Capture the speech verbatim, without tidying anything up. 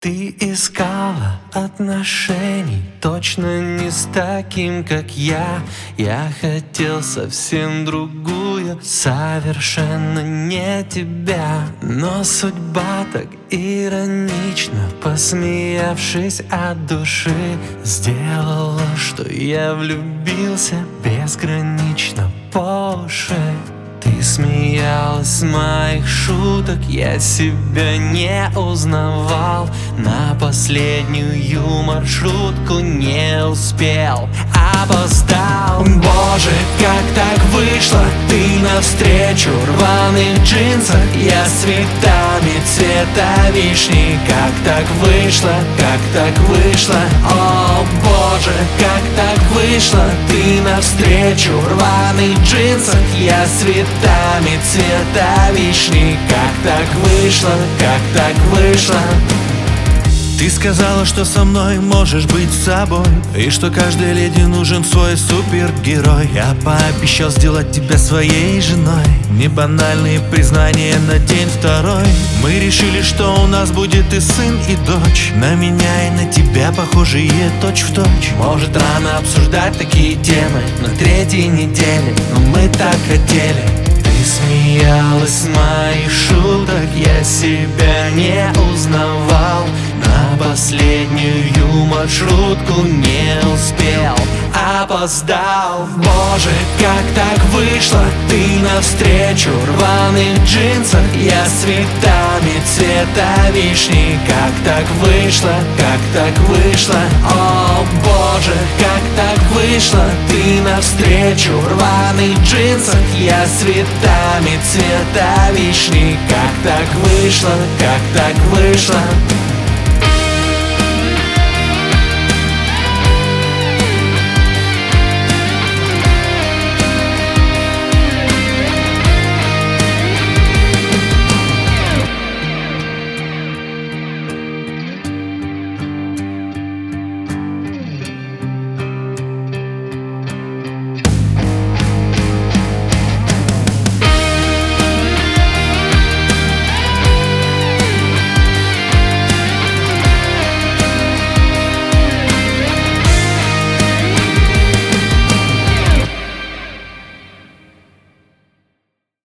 Ты искала отношений, точно не с таким, как я. Я хотел совсем другую, совершенно не тебя. Но судьба так иронично, посмеявшись от души, сделала, что я влюбился безгранично по уши. Ты смеялась с моих шуток, я себя не узнавал. На последнюю маршрутку не успел, опоздал. Боже, как так вышло, ты навстречу в рваных джинсах, я с цветами цвета вишни. Как так вышло, как так вышло, о боже, как так вышло, ты навстречу в рваных джинсах, я с цветами цвета вишни. Как так вышло, как так вышло. Ты сказала, что со мной можешь быть собой, и что каждой леди нужен свой супергерой. Я пообещал сделать тебя своей женой. Не банальные признания на день второй. Мы решили, что у нас будет и сын, и дочь. На меня и на тебя похожие точь-в-точь. Может, рано обсуждать такие темы на третьей неделе, но мы так хотели. Ты смеялась с моих шуток, я себя не узнавал. На последнюю маршрутку не успел, опоздал. Боже, как так вышло, ты навстречу в рваных джинсах, я с цветами цвета вишни. Как так вышло, как так вышло, о боже, как так вышло, ты навстречу в рваных джинсах, я с цветами цвета вишни. Как так вышло, как так вышло.